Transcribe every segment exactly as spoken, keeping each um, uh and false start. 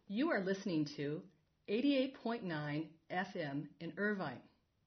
You are listening to eighty-eight point nine F M in Irvine.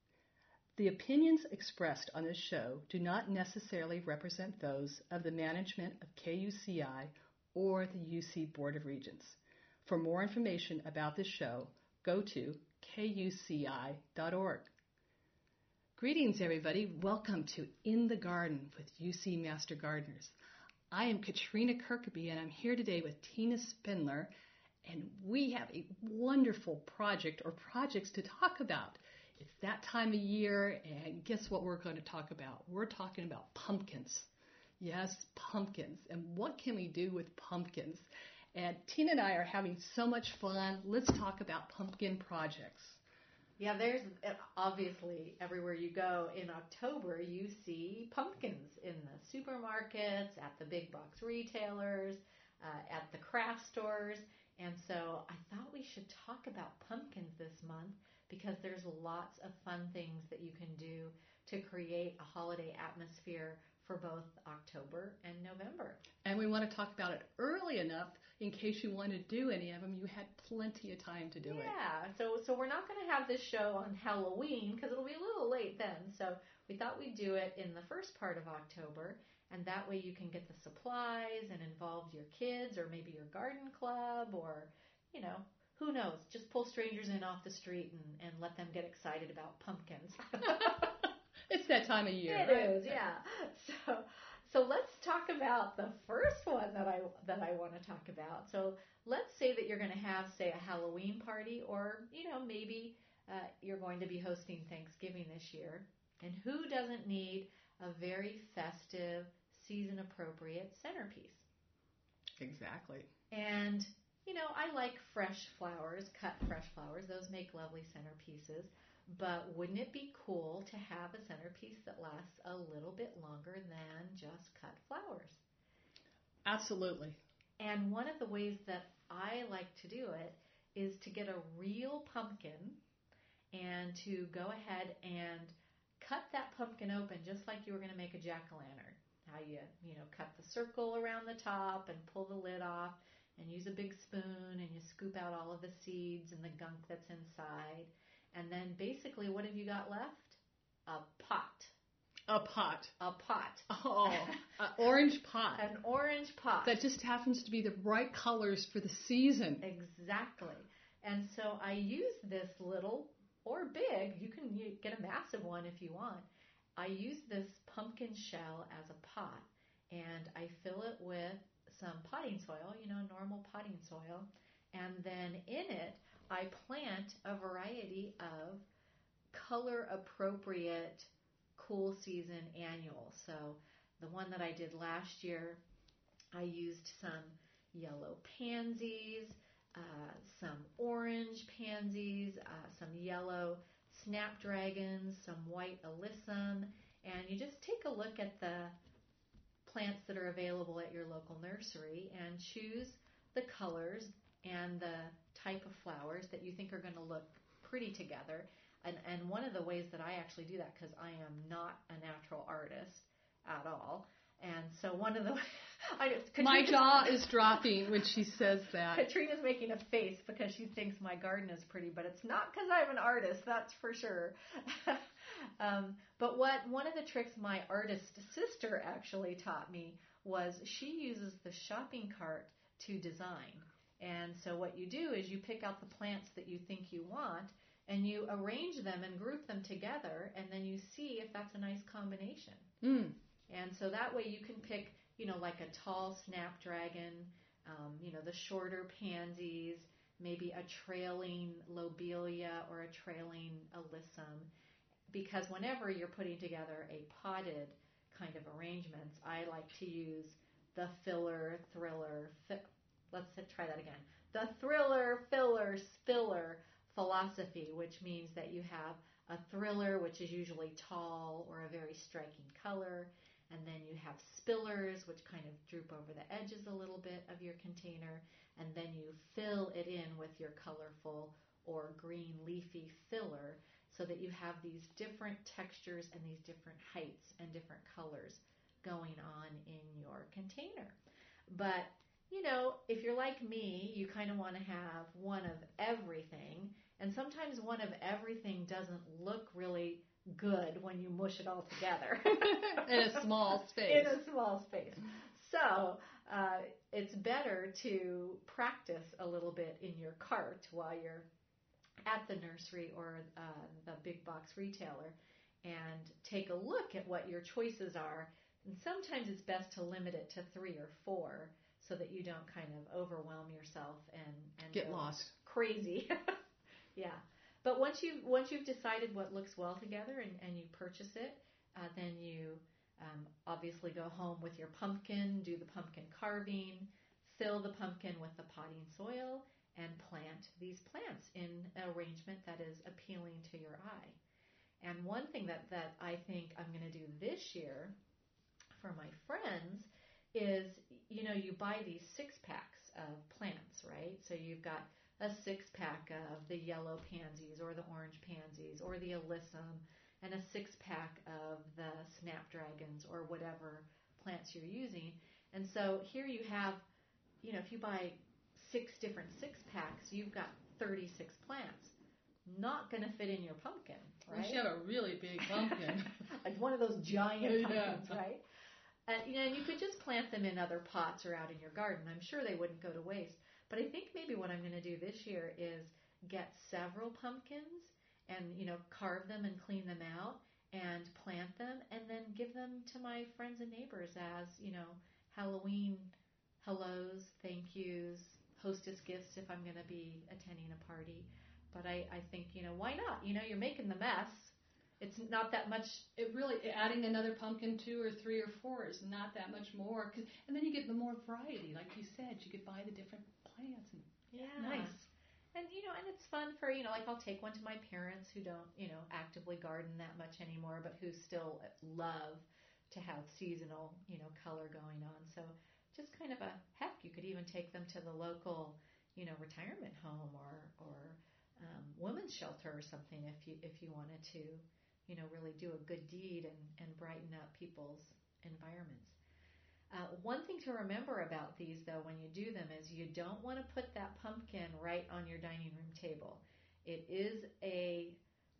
The opinions expressed on this show do not necessarily represent those of the management of K U C I or the U C Board of Regents. For more information about this show, go to K U C I dot org. Greetings, everybody. Welcome to In the Garden with U C Master Gardeners. I am Katrina Kirkby, and I'm here today with Tina Spindler, and we have a wonderful project or projects to talk about. It's that time of year, and guess what we're going to talk about? We're talking about pumpkins. Yes, pumpkins. And what can we do with pumpkins? And Tina and I are having so much fun. Let's talk about pumpkin projects. Yeah, there's obviously everywhere you go in October, you see pumpkins in the supermarkets, at the big box retailers, uh, at the craft stores. And so I thought we should talk about pumpkins this month because there's lots of fun things that you can do to create a holiday atmosphere for both October and November. And we want to talk about it early enough in case you want to do any of them. You had plenty of time to do yeah, it. Yeah, so so we're not going to have this show on Halloween because it'll be a little late then. So we thought we'd do it in the first part of October, and that way you can get the supplies and involve your kids or maybe your garden club or, you know, who knows, just pull strangers in off the street and, and let them get excited about pumpkins. It's that time of year. It right? is, yeah. So, so let's talk about the first one that I that I want to talk about. So let's say that you're going to have, say, a Halloween party, or you know maybe uh, you're going to be hosting Thanksgiving this year. And who doesn't need a very festive, season-appropriate centerpiece? Exactly. And you know, I like fresh flowers, cut fresh flowers. Those make lovely centerpieces. But wouldn't it be cool to have a centerpiece that lasts a little bit longer than just cut flowers? Absolutely. And one of the ways that I like to do it is to get a real pumpkin and to go ahead and cut that pumpkin open just like you were going to make a jack-o'-lantern. How you, you know, cut the circle around the top and pull the lid off and use a big spoon and you scoop out all of the seeds and the gunk that's inside. And then basically, what have you got left? A pot. A pot. A pot. Oh, an orange pot. An orange pot. That just happens to be the right colors for the season. Exactly. And so I use this little, or big, you can get a massive one if you want. I use this pumpkin shell as a pot, and I fill it with some potting soil, you know, normal potting soil. And then in it, I plant a variety of color-appropriate cool season annuals. So the one that I did last year, I used some yellow pansies, uh, some orange pansies, uh, some yellow snapdragons, some white alyssum, and you just take a look at the plants that are available at your local nursery and choose the colors and the type of flowers that you think are going to look pretty together. And, and one of the ways that I actually do that, because I am not a natural artist at all, and so one of the... I, my jaw is dropping when she says that. Katrina's making a face because she thinks my garden is pretty, but it's not because I'm an artist, that's for sure. um, but what one of the tricks my artist sister actually taught me was she uses the shopping cart to design. And so what you do is you pick out the plants that you think you want, and you arrange them and group them together, and then you see if that's a nice combination. Mm. And so that way you can pick, you know, like a tall snapdragon, um, you know, the shorter pansies, maybe a trailing lobelia or a trailing alyssum. Because whenever you're putting together a potted kind of arrangements, I like to use the filler, thriller, fi- let's try that again. The thriller, filler, spiller philosophy, which means that you have a thriller, which is usually tall or a very striking color, and then you have spillers, which kind of droop over the edges a little bit of your container, and then you fill it in with your colorful or green leafy filler so that you have these different textures and these different heights and different colors going on in your container. But you know, if you're like me, you kind of want to have one of everything. And sometimes one of everything doesn't look really good when you mush it all together. In a small space. In a small space. So uh, it's better to practice a little bit in your cart while you're at the nursery or uh, the big box retailer and take a look at what your choices are. And sometimes it's best to limit it to three or four so that you don't kind of overwhelm yourself and, and get go lost. Crazy. Yeah. But once you've, once you've decided what looks well together and, and you purchase it, uh, then you um, obviously go home with your pumpkin, do the pumpkin carving, fill the pumpkin with the potting soil, and plant these plants in an arrangement that is appealing to your eye. And one thing that, that I think I'm going to do this year for my friends is, you know, you buy these six packs of plants, right? So you've got a six pack of the yellow pansies or the orange pansies or the alyssum and a six pack of the snapdragons or whatever plants you're using. And so here you have, you know, if you buy six different six packs, you've got thirty-six plants. Not going to fit in your pumpkin, right? Unless you have a really big pumpkin. Like one of those giant pumpkins, Yeah. right? And, you know, you could just plant them in other pots or out in your garden. I'm sure they wouldn't go to waste. But I think maybe what I'm going to do this year is get several pumpkins and, you know, carve them and clean them out and plant them and then give them to my friends and neighbors as, you know, Halloween hellos, thank yous, hostess gifts if I'm going to be attending a party. But I, I think, you know, why not? You know, you're making the mess. It's not that much. It really, adding another pumpkin, two or three or four, is not that much more. Cause, and then you get the more variety. Like you said, you could buy the different plants. And Yeah. nice. And, you know, and it's fun for, you know, like I'll take one to my parents who don't, you know, actively garden that much anymore, but who still love to have seasonal, you know, color going on. So just kind of a, heck, you could even take them to the local, you know, retirement home or, or um, women's shelter or something if you, if you wanted to, you know, really do a good deed and, and brighten up people's environments. Uh, one thing to remember about these, though, when you do them is you don't want to put that pumpkin right on your dining room table. It is a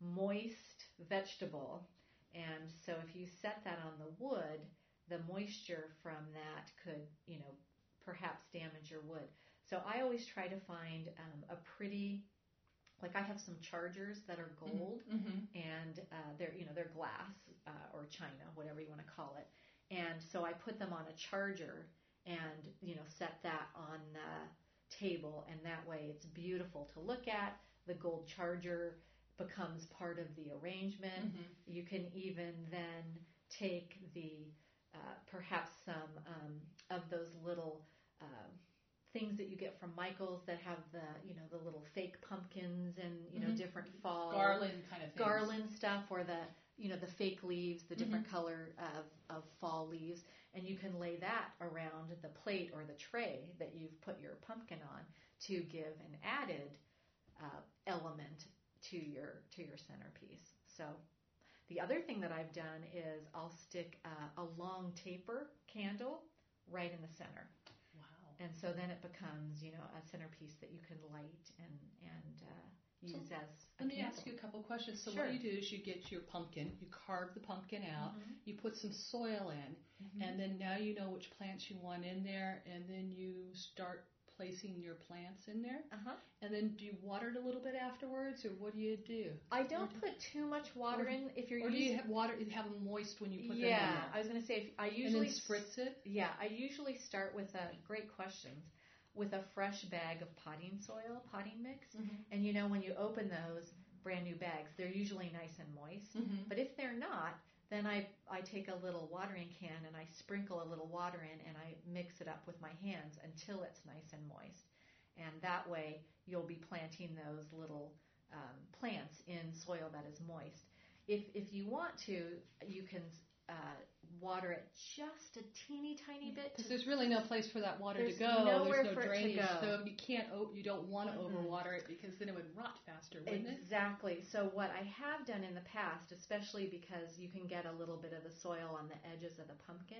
moist vegetable, and so if you set that on the wood, the moisture from that could, you know, perhaps damage your wood. So I always try to find um, a pretty, like I have some chargers that are gold, mm-hmm. and uh, they're, you know, they're glass uh, or china, whatever you want to call it. And so I put them on a charger and, you know, set that on the table, and that way it's beautiful to look at. The gold charger becomes part of the arrangement. Mm-hmm. You can even then take the, uh, perhaps some um, of those little uh, things that you get from Michael's that have the, you know, the little fake pumpkins and, you know, mm-hmm. different fall. Garland kind of things. Garland stuff, or the, you know, the fake leaves, the different mm-hmm. color of, of fall leaves, and you can lay that around the plate or the tray that you've put your pumpkin on to give an added uh, element to your to your centerpiece. So the other thing that I've done is I'll stick uh, a long taper candle right in the center. Wow. And so then it becomes, you know, a centerpiece that you can light and, and uh, use so as a Let me candle. ask you a couple questions. So Sure. what you do is you get your pumpkin, you carve the pumpkin out, Mhm. you put some soil in, Mhm. and then now you know which plants you want in there, and then you start placing your plants in there. Uh-huh. And then do you water it a little bit afterwards, or what do you do? I don't do- put too much water or- in. If you're Or do using, you have water, you have them moist when you put them in yeah, there? I was going to say if, I And usually then spritz it? Yeah, I usually start with a great questions with a fresh bag of potting soil, potting mix. Mm-hmm. And you know, when you open those brand new bags, they're usually nice and moist. Mm-hmm. But if they're not, then I, I take a little watering can and I sprinkle a little water in and I mix it up with my hands until it's nice and moist. And that way you'll be planting those little um, plants in soil that is moist. If if you want to, you can uh, water it just a teeny tiny bit. Because there's really no place for that water There's to go. nowhere There's no for it to drainage, go. so you can't. o- You don't want to Mm-mm. overwater it because then it would rot faster, wouldn't it? Exactly. So what I have done in the past, especially because you can get a little bit of the soil on the edges of the pumpkin,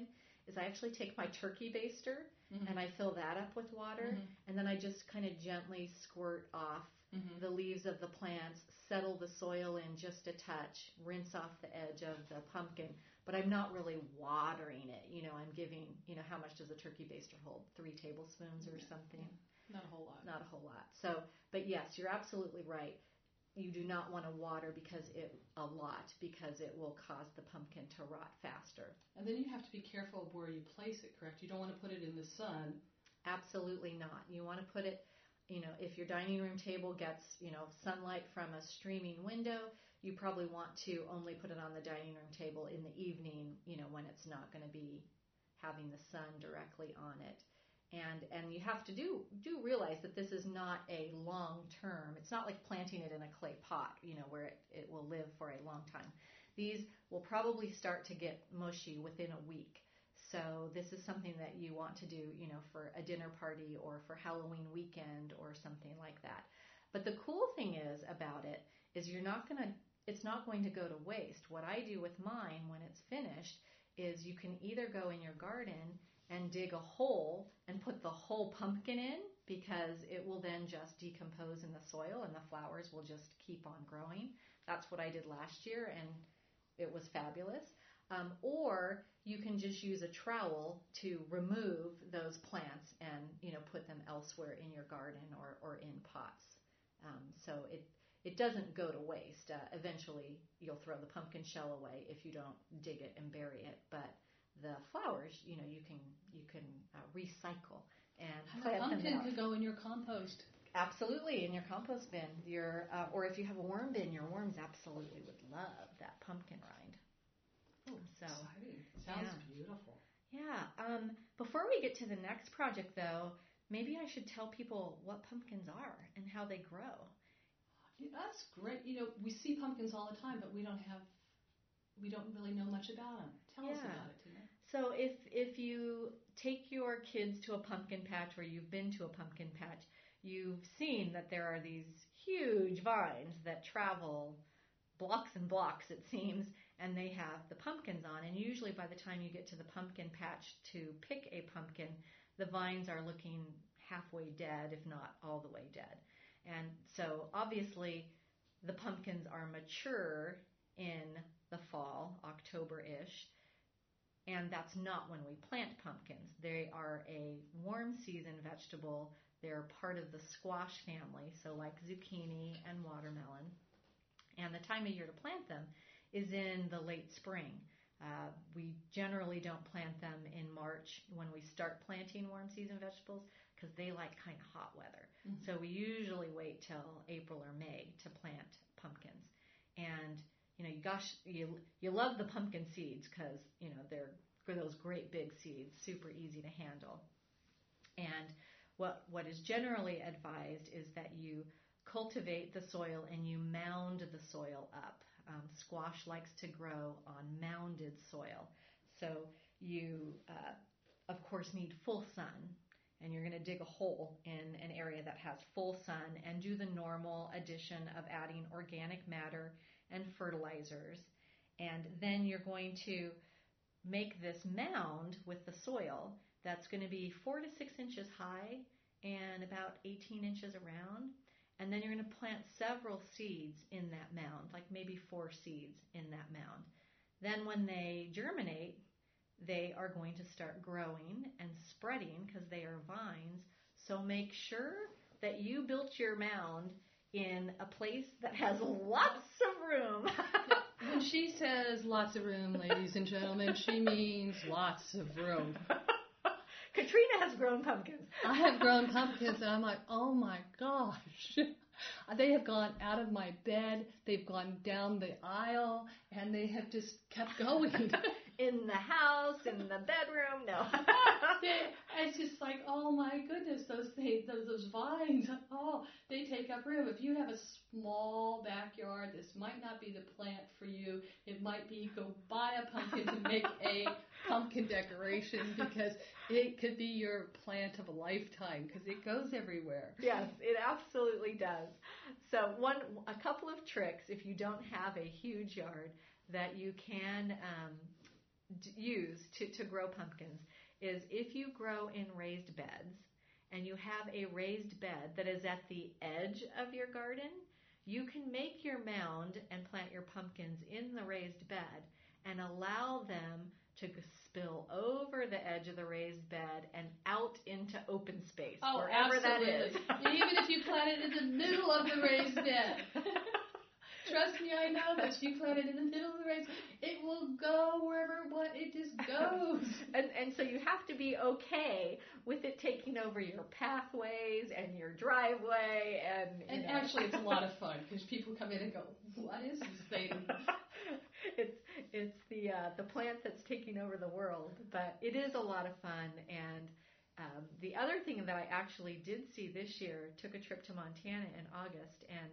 is I actually take my turkey baster Mm-hmm. and I fill that up with water, Mm-hmm. and then I just kind of gently squirt off Mm-hmm. the leaves of the plants, settle the soil in just a touch, rinse off the edge of the pumpkin, but I'm not really watering it. You know, I'm giving, you know, how much does a turkey baster hold? Three tablespoons or something? Not a whole lot. Not a whole lot. So, but yes, you're absolutely right. You do not want to water because it a lot because it will cause the pumpkin to rot faster. And then you have to be careful of where you place it, correct? You don't want to put it in the sun. Absolutely not. You want to put it, you know, if your dining room table gets, you know, sunlight from a streaming window, you probably want to only put it on the dining room table in the evening, you know, when it's not going to be having the sun directly on it. And and you have to do do realize that this is not a long term. It's not like planting it in a clay pot, you know, where it, it will live for a long time. These will probably start to get mushy within a week. So this is something that you want to do, you know, for a dinner party or for Halloween weekend or something like that. But the cool thing is about it is you're not going to, it's not going to go to waste. What I do with mine when it's finished is you can either go in your garden and dig a hole and put the whole pumpkin in because it will then just decompose in the soil and the flowers will just keep on growing. That's what I did last year and it was fabulous. Um, or you can just use a trowel to remove those plants and, you know, put them elsewhere in your garden or, or in pots. Um, so it it doesn't go to waste. Uh, eventually, you'll throw the pumpkin shell away if you don't dig it and bury it. But the flowers, you know, you can you can uh, recycle and plant them out. Pumpkin could go in your compost. Absolutely, in your compost bin. Your uh, or if you have a worm bin, your worms absolutely would love that pumpkin rind. Oh, so exciting! Sounds yeah. beautiful. Yeah. Um, before we get to the next project, though, maybe I should tell people what pumpkins are and how they grow. Yeah, that's great. You know, we see pumpkins all the time, but we don't have, we don't really know much about them. Tell yeah. us about it, Tina. So if if you take your kids to a pumpkin patch or you've been to a pumpkin patch, you've seen that there are these huge vines that travel blocks and blocks, it seems, and they have the pumpkins on. And usually by the time you get to the pumpkin patch to pick a pumpkin, the vines are looking halfway dead, if not all the way dead. And so obviously the pumpkins are mature in the fall, October-ish, and that's not when we plant pumpkins. They are a warm season vegetable. They're part of the squash family, so like zucchini and watermelon. And the time of year to plant them is in the late spring. Uh, we generally don't plant them in March when we start planting warm season vegetables because they like kind of hot weather. Mm-hmm. So we usually wait till April or May to plant pumpkins. And you know, gosh, you you love the pumpkin seeds because you know they're those great big seeds, super easy to handle. And what what is generally advised is that you cultivate the soil and you mound the soil up. Um, squash likes to grow on mounded soil. So you, uh, of course, need full sun, and you're going to dig a hole in an area that has full sun and do the normal addition of adding organic matter and fertilizers. And then you're going to make this mound with the soil that's going to be four to six inches high and about eighteen inches around. And then you're going to plant several seeds in that mound, like maybe four seeds in that mound. Then when they germinate, they are going to start growing and spreading because they are vines. So make sure that you built your mound in a place that has lots of room. When she says lots of room, ladies and gentlemen, she means lots of room. Katrina has grown pumpkins. I have grown pumpkins, and I'm like, oh my gosh. They have gone out of my bed, they've gone down the aisle, and they have just kept going. In the house, in the bedroom, no. It's just like, oh my goodness, those things, those, those vines, oh, they take up room. If you have a small backyard, this might not be the plant for you. It might be go buy a pumpkin to make a pumpkin decoration because it could be your plant of a lifetime because it goes everywhere. Yes, it absolutely does. So one, a couple of tricks if you don't have a huge yard that you can um, d- use to, to grow pumpkins is if you grow in raised beds and you have a raised bed that is at the edge of your garden, you can make your mound and plant your pumpkins in the raised bed and allow them to spill over the edge of the raised bed and out into open space, oh, wherever absolutely. that is. Even if you plant it in the middle of the raised bed. Trust me, I know this. You plant it in the middle of the raised bed, it will go wherever what it just goes. and and so you have to be okay with it taking over your pathways and your driveway and you And know. actually, it's a lot of fun because people come in and go, "What is this thing?" it's it's the uh, the plant that's taking over the world, but it is a lot of fun. And um, the other thing that I actually did see this year, took a trip to Montana in August and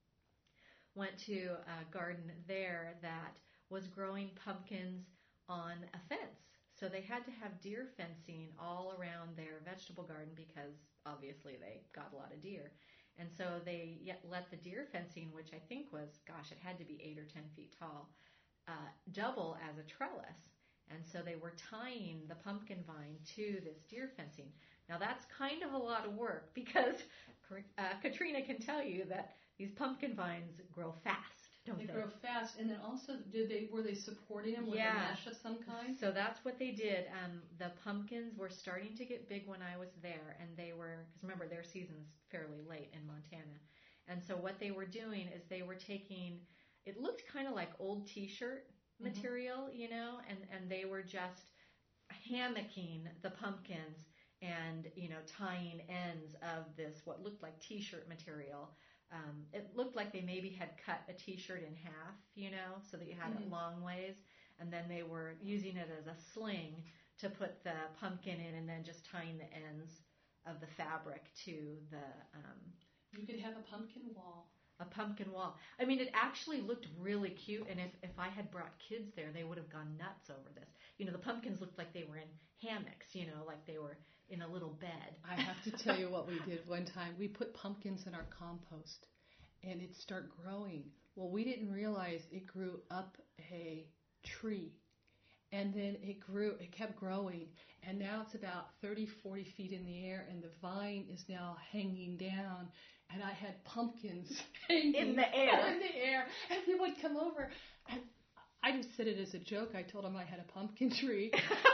went to a garden there that was growing pumpkins on a fence. So they had to have deer fencing all around their vegetable garden because obviously they got a lot of deer. And so they yet let the deer fencing, which I think was, gosh, it had to be eight or ten feet tall, uh, double as a trellis. And so they were tying the pumpkin vine to this deer fencing. Now that's kind of a lot of work because uh, Katrina can tell you that these pumpkin vines grow fast, don't they? They grow fast, and then also, did they were they supporting them with Yeah. a mesh of some kind? So that's what they did. Um, the pumpkins were starting to get big when I was there, and they were, because remember their season's fairly late in Montana, and so what they were doing is they were taking, it looked kind of like old T-shirt material, mm-hmm. you know, and and they were just hammocking the pumpkins and you know tying ends of this what looked like T-shirt material. Um, it looked like they maybe had cut a T-shirt in half, you know, so that you had mm-hmm. it long ways, and then they were using it as a sling to put the pumpkin in, and then just tying the ends of the fabric to the. Um, you could have a pumpkin wall. A pumpkin wall. I mean, it actually looked really cute, and if, if I had brought kids there, they would have gone nuts over this. You know, the pumpkins looked like they were in hammocks, you know, like they were in a little bed. I have to tell you what we did one time. We put pumpkins in our compost, and it started growing. Well, we didn't realize it grew up a tree, and then it grew, it kept growing, and now it's about thirty, forty feet in the air, and the vine is now hanging down. And I had pumpkins hanging in the air. In the air. And they would come over. And I just said it as a joke. I told them I had a pumpkin tree.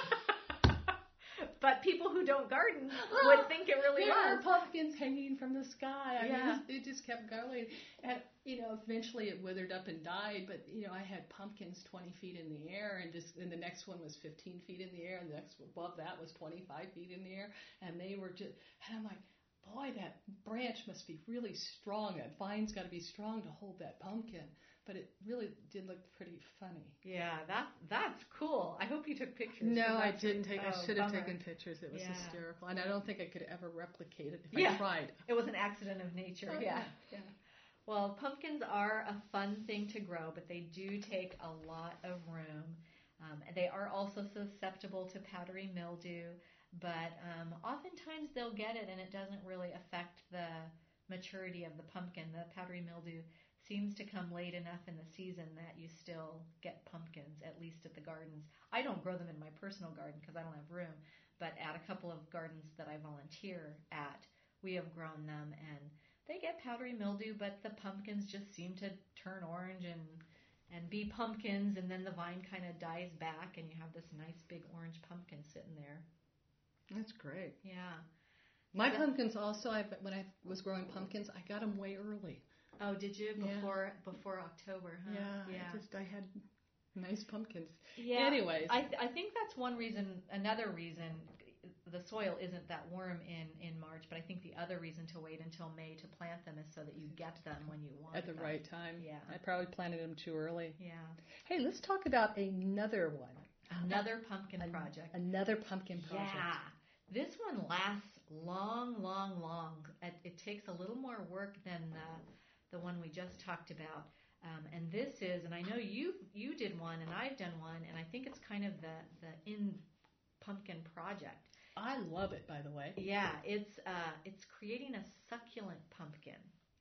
But people who don't garden would think it really there was. There were pumpkins hanging from the sky. I yeah. mean, it just kept going. And, you know, eventually it withered up and died. But, you know, I had pumpkins twenty feet in the air. And just and the next one was fifteen feet in the air. And the next above that was twenty-five feet in the air. And they were just, and I'm like, boy, that branch must be really strong. That vine's got to be strong to hold that pumpkin. But it really did look pretty funny. Yeah, that that's cool. I hope you took pictures. No, I didn't take. Oh, I should have bummer. taken pictures. It was yeah. hysterical, and I don't think I could ever replicate it if yeah. I tried. It was an accident of nature. Oh, yeah. yeah. yeah. Well, pumpkins are a fun thing to grow, but they do take a lot of room. Um, they are also susceptible to powdery mildew. But um, oftentimes they'll get it and it doesn't really affect the maturity of the pumpkin. The powdery mildew seems to come late enough in the season that you still get pumpkins, at least at the gardens. I don't grow them in my personal garden because I don't have room, but at a couple of gardens that I volunteer at, we have grown them and they get powdery mildew, but the pumpkins just seem to turn orange and and be pumpkins, and then the vine kind of dies back and you have this nice big orange pumpkin sitting there. That's great. Yeah. My so, pumpkins also, I, when I was growing pumpkins, I got them way early. Oh, did you? Before yeah. before October, huh? Yeah. yeah. I just, I had nice pumpkins. Yeah. Anyways. I, th- I think that's one reason, another reason the soil isn't that warm in, in March, but I think the other reason to wait until May to plant them is so that you get them when you want At the them. right time. Yeah. I probably planted them too early. Yeah. Hey, let's talk about another one. Another pumpkin An- project. Another pumpkin project. Yeah. This one lasts long, long, long. It, it takes a little more work than the, the one we just talked about. Um, and this is, and I know you you did one, and I've done one, and I think it's kind of the, the in pumpkin project. I love it, by the way. Yeah, it's uh, it's creating a succulent pumpkin.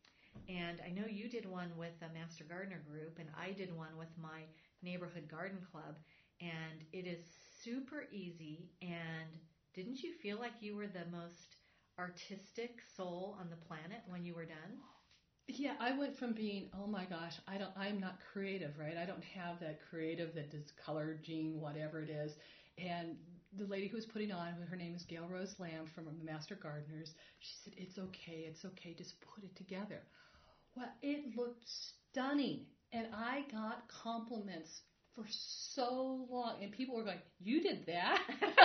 And I know you did one with a Master Gardener group, and I did one with my neighborhood garden club. and it is super easy. And didn't you feel like you were the most artistic soul on the planet when you were done? Yeah, I went from being, oh my gosh, I don't, I'm not creative, right? I don't have that creative, that does color gene, whatever it is. And the lady who was putting on, her name is Gail Rose Lamb from the Master Gardeners. She said, "It's okay, it's okay, just put it together." Well, it looked stunning, and I got compliments for so long, and people were going, "You did that?"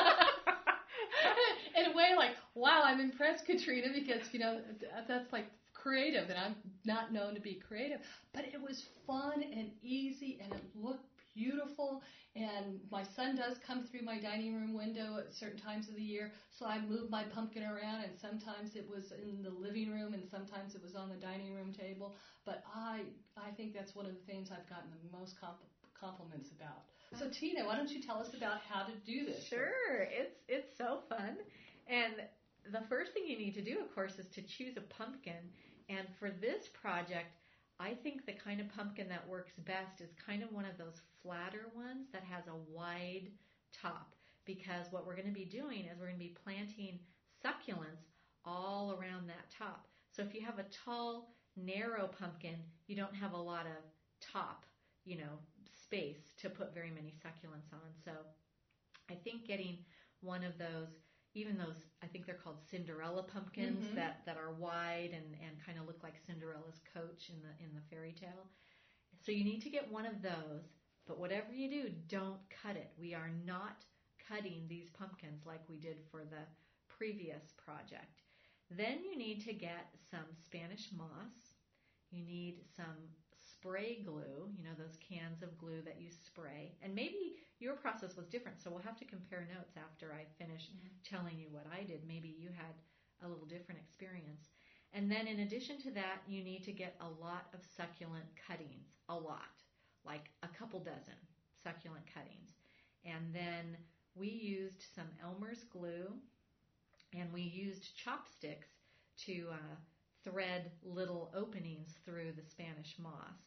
In a way, like, wow, I'm impressed, Katrina, because you know that's like creative, and I'm not known to be creative. But it was fun and easy, and it looked beautiful. And my son does come through my dining room window at certain times of the year, so I move my pumpkin around, and sometimes it was in the living room, and sometimes it was on the dining room table. But I I think that's one of the things I've gotten the most comp- compliments about. So Tina, why don't you tell us about how to do this? Sure, it's it's so fun. And the first thing you need to do, of course, is to choose a pumpkin. And for this project, I think the kind of pumpkin that works best is kind of one of those flatter ones that has a wide top, because what we're going to be doing is we're going to be planting succulents all around that top. So if you have a tall, narrow pumpkin, you don't have a lot of top, you know, space to put very many succulents on. So I think getting one of those, even those, I think they're called Cinderella pumpkins, mm-hmm. that, that are wide and, and kind of look like Cinderella's coach in the in the fairy tale. So you need to get one of those, but whatever you do, don't cut it. We are not cutting these pumpkins like we did for the previous project. Then you need to get some Spanish moss. You need some spray glue, you know, those cans of glue that you spray. And maybe your process was different, so we'll have to compare notes after I finish mm-hmm. telling you what I did. Maybe you had a little different experience. And then in addition to that, you need to get a lot of succulent cuttings, a lot, like a couple dozen succulent cuttings. And then we used some Elmer's glue, and we used chopsticks to uh, thread little openings through the Spanish moss.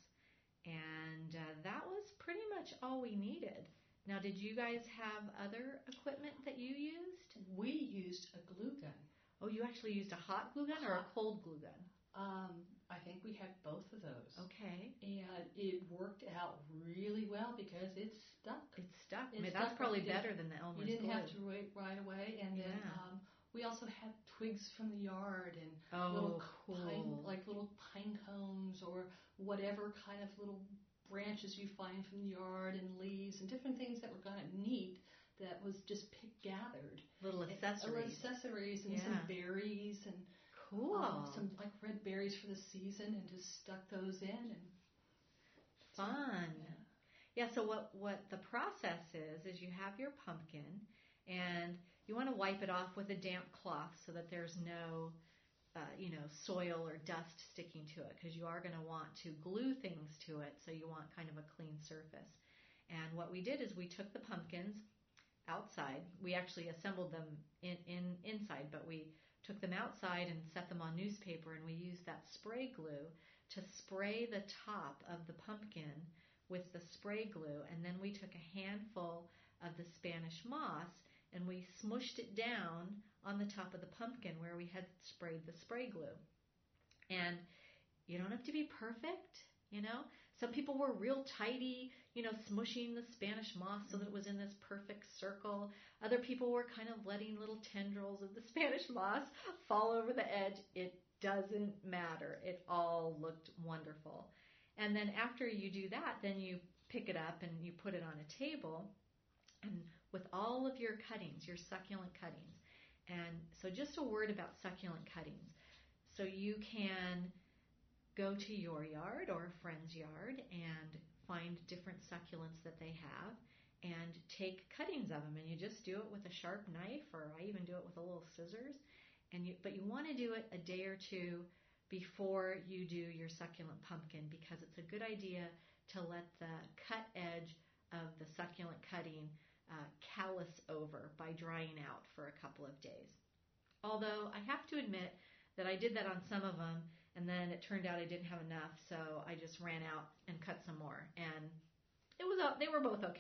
And uh, that was pretty much all we needed. Now, did you guys have other equipment that you used? We used a glue gun. Oh, you actually used a hot glue gun or a cold glue gun? Um, I think we had both of those. Okay. And it worked out really well because it stuck. It stuck. It I mean, stuck. that's probably better than the Elmer's glue. You didn't glue. have to wait right away. And yeah. then um, we also had twigs from the yard and oh, little cool. pine, like little pine cones or whatever kind of little branches you find from the yard, and leaves and different things that were kind of neat. That was just pick gathered. Little accessories. And, little accessories and yeah. some berries and cool. Um, some like red berries for the season, and just stuck those in. And fun. Yeah. yeah. So what what the process is is you have your pumpkin, and you want to wipe it off with a damp cloth so that there's no uh, you know soil or dust sticking to it, because you are going to want to glue things to it. So you want kind of a clean surface. And what we did is we took the pumpkins outside. We actually assembled them in, in inside, but we took them outside and set them on newspaper, and we used that spray glue to spray the top of the pumpkin with the spray glue. And then we took a handful of the Spanish moss and we smushed it down on the top of the pumpkin where we had sprayed the spray glue. And you don't have to be perfect, you know. Some people were real tidy, you know, smushing the Spanish moss so that it was in this perfect circle. Other people were kind of letting little tendrils of the Spanish moss fall over the edge. It doesn't matter. It all looked wonderful. And then after you do that, then you pick it up and you put it on a table, and with all of your cuttings, your succulent cuttings. And so just a word about succulent cuttings. So you can go to your yard or a friend's yard and find different succulents that they have and take cuttings of them, and you just do it with a sharp knife, or I even do it with a little scissors. And you, but you want to do it a day or two before you do your succulent pumpkin, because it's a good idea to let the cut edge of the succulent cutting uh, callus over by drying out for a couple of days. Although I have to admit that I did that on some of them, and then it turned out I didn't have enough, so I just ran out and cut some more, and it was they were both okay.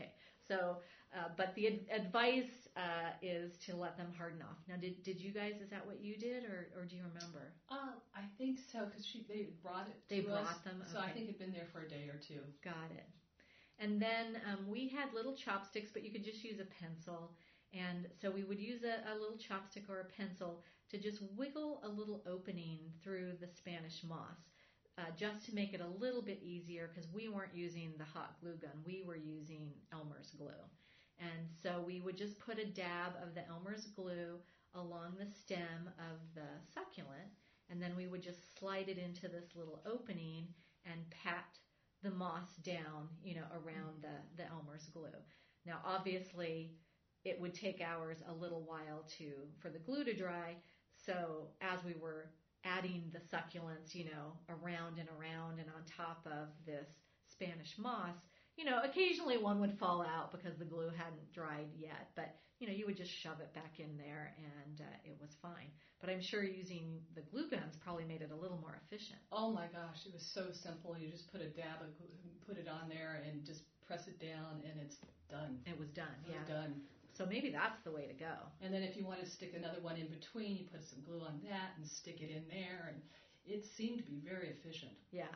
So, uh, but the ad- advice uh, is to let them harden off. Now, did did you guys? Is that what you did, or or do you remember? Uh, I think so, because she they brought it. They to brought us, them. so Okay. I think it'd been there for a day or two. Got it. And then um, we had little chopsticks, but you could just use a pencil. And so we would use a, a little chopstick or a pencil to just wiggle a little opening through the Spanish moss, uh, just to make it a little bit easier, because we weren't using the hot glue gun. We were using Elmer's glue. And so we would just put a dab of the Elmer's glue along the stem of the succulent, and then we would just slide it into this little opening and pat the moss down, you know, around the, the Elmer's glue. Now, obviously, it would take hours, a little while to for the glue to dry. So as we were adding the succulents, you know, around and around and on top of this Spanish moss, you know, occasionally one would fall out because the glue hadn't dried yet. But, you know, you would just shove it back in there and uh, it was fine. But I'm sure using the glue guns probably made it a little more efficient. Oh my gosh, it was so simple. You just put a dab of glue, put it on there and just press it down and it's done. It was done, It yeah. was done. So maybe that's the way to go. And then if you want to stick another one in between, you put some glue on that and stick it in there, and it seemed to be very efficient. Yeah.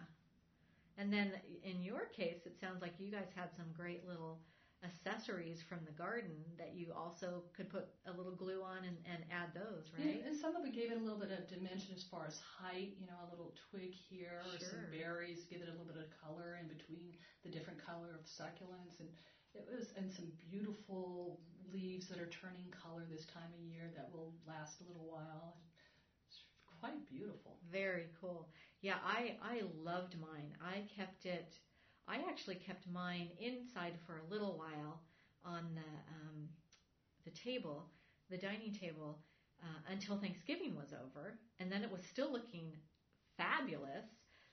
And then in your case, it sounds like you guys had some great little accessories from the garden that you also could put a little glue on and, and add those, right? Yeah, and some of it gave it a little bit of dimension as far as height, you know, a little twig here or Sure. some berries, give it a little bit of color in between the different color of succulents. And it was, and some beautiful leaves that are turning color this time of year that will last a little while. It's quite beautiful. Very cool. Yeah, I, I loved mine. I kept it, I actually kept mine inside for a little while on the, um, the table, the dining table, uh, until Thanksgiving was over. And then it was still looking fabulous.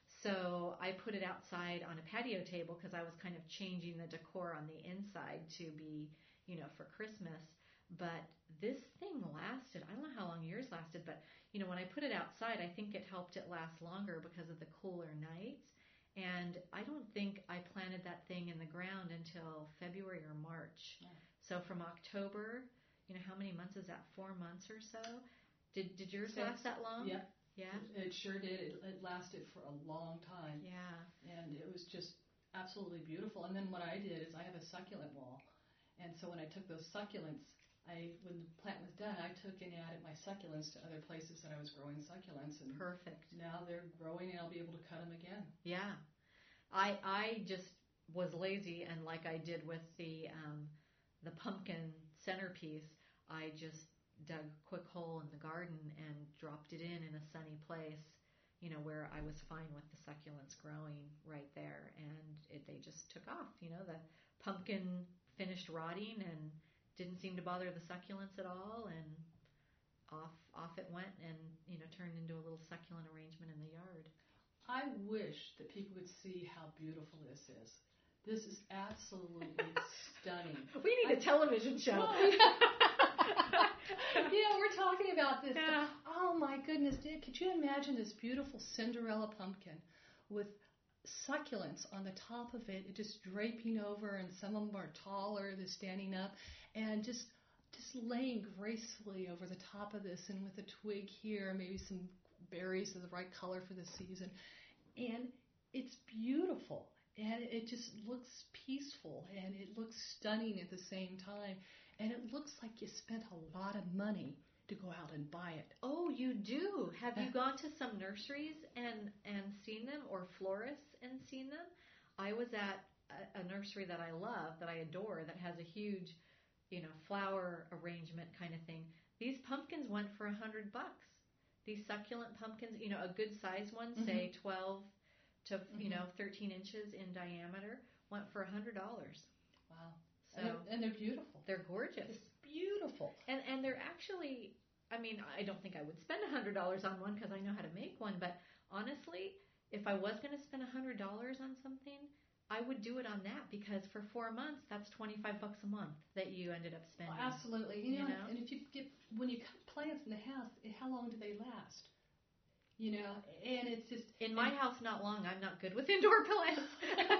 So I put it outside on a patio table because I was kind of changing the decor on the inside to be, you know, for Christmas. But this thing lasted, I don't know how long yours lasted, but, you know, when I put it outside, I think it helped it last longer because of the cooler nights. And I don't think I planted that thing in the ground until February or March. Yeah. So from October, you know, how many months is that? Four months or so? Did did yours Six. last that long? Yeah. Yeah? It, it sure did. It, it lasted for a long time. Yeah. And it was just absolutely beautiful. And then what I did is I have a succulent wall. And so when I took those succulents, I when the plant was done, I took and added my succulents to other places that I was growing succulents. And Perfect. now they're growing and I'll be able to cut them again. Yeah. I I just was lazy, and like I did with the um, the pumpkin centerpiece, I just dug a quick hole in the garden and dropped it in in a sunny place, you know, where I was fine with the succulents growing right there, and it, they just took off. You know, the pumpkin finished rotting and didn't seem to bother the succulents at all, and off off it went, and you know, turned into a little succulent arrangement in the yard. I wish that people could see how beautiful this is. This is absolutely stunning. We need a television show. Well, you know, we're talking about this. Yeah. Oh my goodness! Could you imagine this beautiful Cinderella pumpkin with succulents on the top of it, just draping over, and some of them are taller, they're standing up, and just just laying gracefully over the top of this, and with a twig here, maybe some berries of the right color for the season, and it's beautiful. And it just looks peaceful, and it looks stunning at the same time. And it looks like you spent a lot of money to go out and buy it. Oh, you do. Have you gone to some nurseries and, and seen them, or florists and seen them? I was at a, a nursery that I love, that I adore, that has a huge, you know, flower arrangement kind of thing. These pumpkins went for a hundred bucks. These succulent pumpkins, you know, a good sized one, mm-hmm. say twelve to, mm-hmm. you know, thirteen inches in diameter, went for a hundred dollars. Wow. So, and, they're, and they're beautiful. They're gorgeous. It's beautiful. And and they're actually, I mean, I don't think I would spend a hundred dollars on one because I know how to make one. But honestly, if I was going to spend a hundred dollars on something, I would do it on that, because for four months, that's twenty-five bucks a month that you ended up spending. Oh, absolutely. You, you know, know, and if you get, when you cut plants in the house, how long do they last? You know, and it's just... In my house, not long. I'm not good with indoor plants.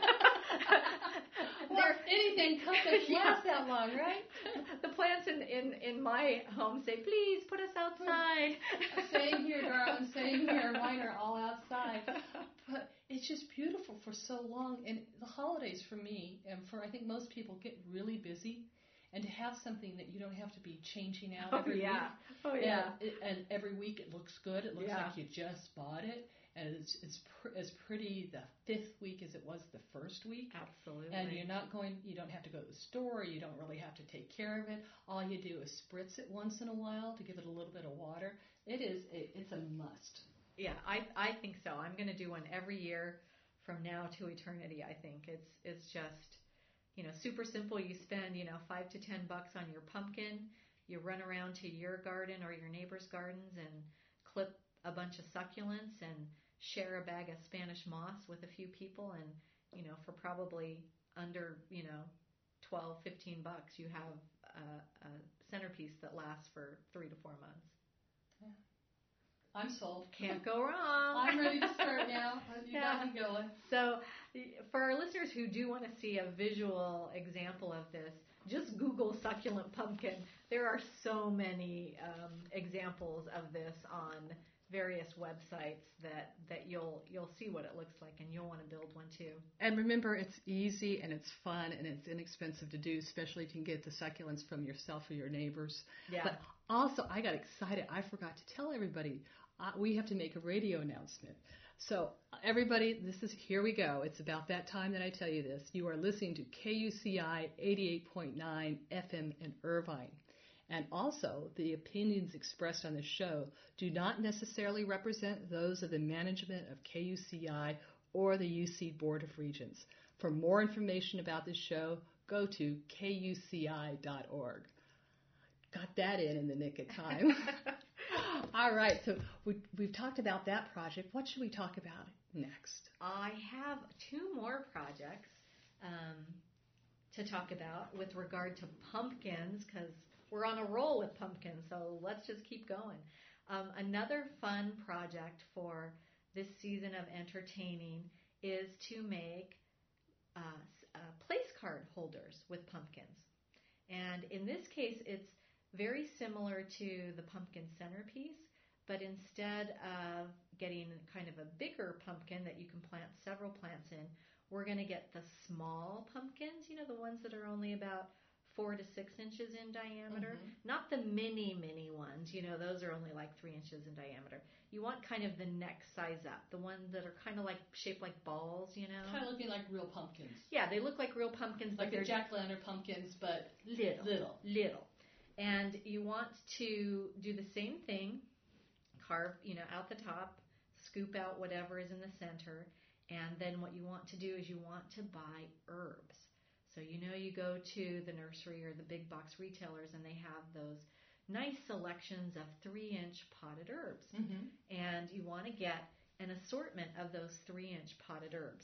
Well, anything doesn't last that long, right? The plants in, in, in my home say, please put us outside. Same here, darling. Same here. Mine are all outside. But it's just beautiful for so long. And the holidays for me, and for I think most people, get really busy. And to have something that you don't have to be changing out Oh, every yeah. week. Oh, yeah. And, it, and every week it looks good. It looks Yeah. like you just bought it. And it's it's pr- as pretty the fifth week as it was the first week. Absolutely. And you're not going, you don't have to go to the store. You don't really have to take care of it. All you do is spritz it once in a while to give it a little bit of water. It is, it, it's a must. Yeah, I I think so. I'm going to do one every year from now to eternity. I think it's it's just, you know, super simple. You spend, you know, five to ten bucks on your pumpkin. You run around to your garden or your neighbor's gardens and clip a bunch of succulents and share a bag of Spanish moss with a few people. And, you know, for probably under, you know, twelve, fifteen bucks, you have a, a centerpiece that lasts for three to four months. Yeah. I'm sold. Can't go wrong. I'm ready to start now. You Yeah. got me going. So for our listeners who do want to see a visual example of this, just Google succulent pumpkin. There are so many um, examples of this on various websites that, that you'll you'll see what it looks like, and you'll want to build one too. And remember, it's easy and it's fun and it's inexpensive to do, especially if you can get the succulents from yourself or your neighbors. Yeah. But also, I got excited. I forgot to tell everybody. Uh, we have to make a radio announcement. So everybody, this is, here we go. It's about that time that I tell you this. You are listening to K U C I eighty-eight point nine F M in Irvine. And also, the opinions expressed on the show do not necessarily represent those of the management of K U C I or the U C Board of Regents. For more information about this show, go to K U C I dot org. Got that in in the nick of time. All right, so we, we've talked about that project. What should we talk about next? I have two more projects um, to talk about with regard to pumpkins, because we're on a roll with pumpkins, so let's just keep going. Um, another fun project for this season of entertaining is to make uh, uh, place card holders with pumpkins. And in this case, it's very similar to the pumpkin centerpiece, but instead of getting kind of a bigger pumpkin that you can plant several plants in, we're going to get the small pumpkins, you know, the ones that are only about four to six inches in diameter. Mm-hmm. Not the mini, mini ones, you know, those are only like three inches in diameter. You want kind of the next size up, the ones that are kind of like shaped like balls, you know. Kind of looking like real pumpkins. Yeah, they look like real pumpkins. Like but the jack-o'-lantern pumpkins, but little. Little. Little. And you want to do the same thing, carve, you know, out the top, scoop out whatever is in the center, and then what you want to do is you want to buy herbs. So you know you go to the nursery or the big box retailers and they have those nice selections of three-inch potted herbs. Mm-hmm. And you want to get an assortment of those three-inch potted herbs.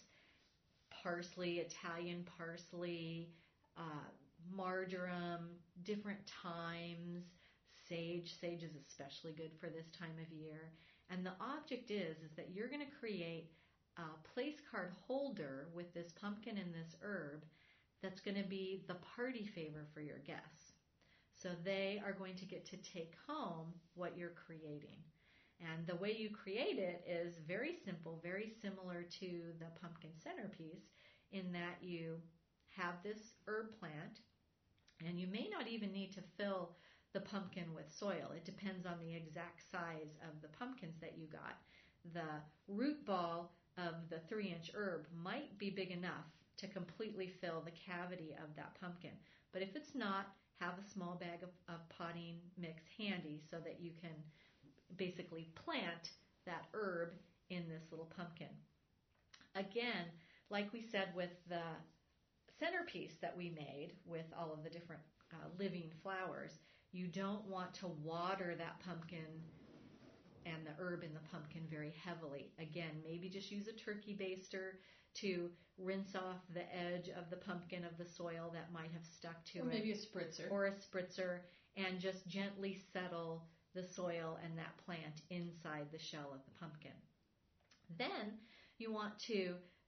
Parsley, Italian parsley, uh, marjoram, different thymes, sage. Sage is especially good for this time of year. And the object is, is that you're going to create a place card holder with this pumpkin and this herb that's going to be the party favor for your guests. So they are going to get to take home what you're creating. And the way you create it is very simple, very similar to the pumpkin centerpiece, in that you have this herb plant, and you may not even need to fill the pumpkin with soil. It depends on the exact size of the pumpkins that you got. The root ball of the three-inch herb might be big enough to completely fill the cavity of that pumpkin. But if it's not, have a small bag of, of potting mix handy so that you can basically plant that herb in this little pumpkin. Again, like we said with the centerpiece that we made with all of the different uh, living flowers, you don't want to water that pumpkin and the herb in the pumpkin very heavily. Again, maybe just use a turkey baster to rinse off the edge of the pumpkin of the soil that might have stuck to it. Or maybe a spritzer. Or a spritzer, and just gently settle the soil and that plant inside the shell of the pumpkin. Then you want to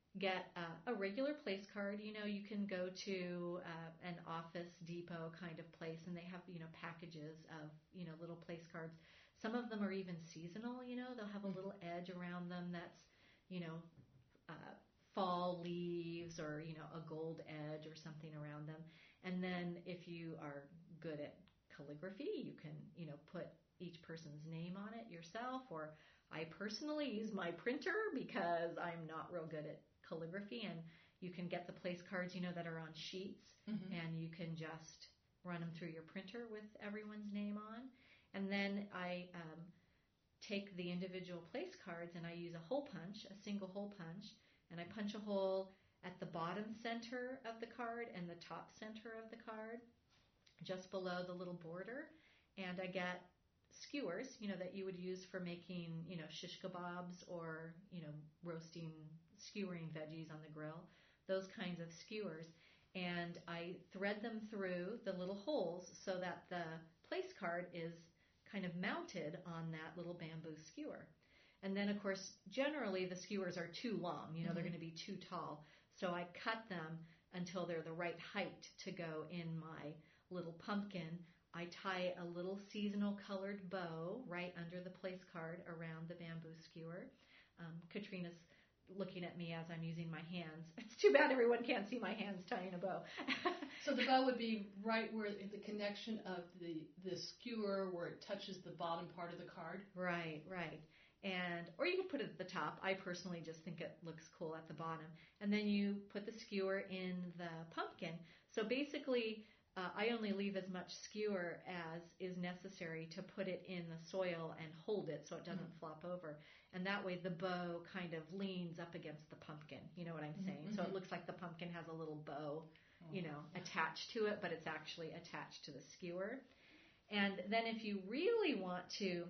get uh, a regular place card. You know, you can go to uh, an Office Depot kind of place, and they have, you know, packages of, you know, little place cards. Some of them are even seasonal, you know, they'll have a little edge around them that's, you know, uh, fall leaves or, you know, a gold edge or something around them. And then if you are good at calligraphy, you can, you know, put each person's name on it yourself. Or I personally use my printer because I'm not real good at calligraphy, and you can get the place cards, you know, that are on sheets, mm-hmm. and you can just run them through your printer with everyone's name on. And then I um, take the individual place cards and I use a hole punch, a single hole punch, and I punch a hole at the bottom center of the card and the top center of the card, just below the little border. And I get skewers, you know, that you would use for making, you know, shish kebabs or, you know, roasting, skewering veggies on the grill, those kinds of skewers. And I thread them through the little holes so that the place card is kind of mounted on that little bamboo skewer. And then, of course, generally the skewers are too long. You know, mm-hmm. they're going to be too tall. So I cut them until they're the right height to go in my little pumpkin. I tie a little seasonal colored bow right under the place card around the bamboo skewer. Um, Katrina's looking at me as I'm using my hands. It's too bad everyone can't see my hands tying a bow. So the bow would be right where the connection of the, the skewer where it touches the bottom part of the card? Right, right. And or you could put it at the top. I personally just think it looks cool at the bottom. And then you put the skewer in the pumpkin. So basically, uh, I only leave as much skewer as is necessary to put it in the soil and hold it so it doesn't mm-hmm. flop over. And that way the bow kind of leans up against the pumpkin. You know what I'm saying? Mm-hmm. So it looks like the pumpkin has a little bow, you know, attached to it, but it's actually attached to the skewer. And then if you really want to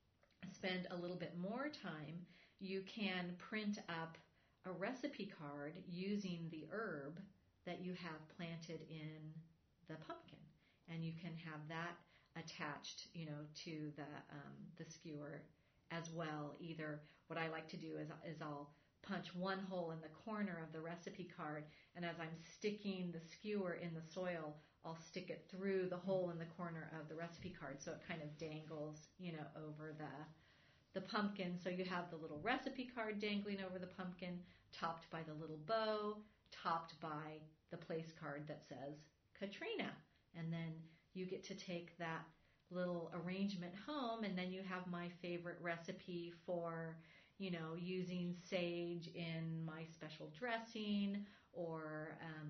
spend a little bit more time, you can print up a recipe card using the herb that you have planted in the pumpkin. And you can have that attached, you know, to the um, the skewer as well. Either what I like to do is, is I'll punch one hole in the corner of the recipe card, and as I'm sticking the skewer in the soil, I'll stick it through the hole in the corner of the recipe card, so it kind of dangles, you know, over the the pumpkin. So you have the little recipe card dangling over the pumpkin, topped by the little bow, topped by the place card that says Katrina. And then you get to take that little arrangement home, and then you have my favorite recipe for, you know, using sage in my special dressing, or um,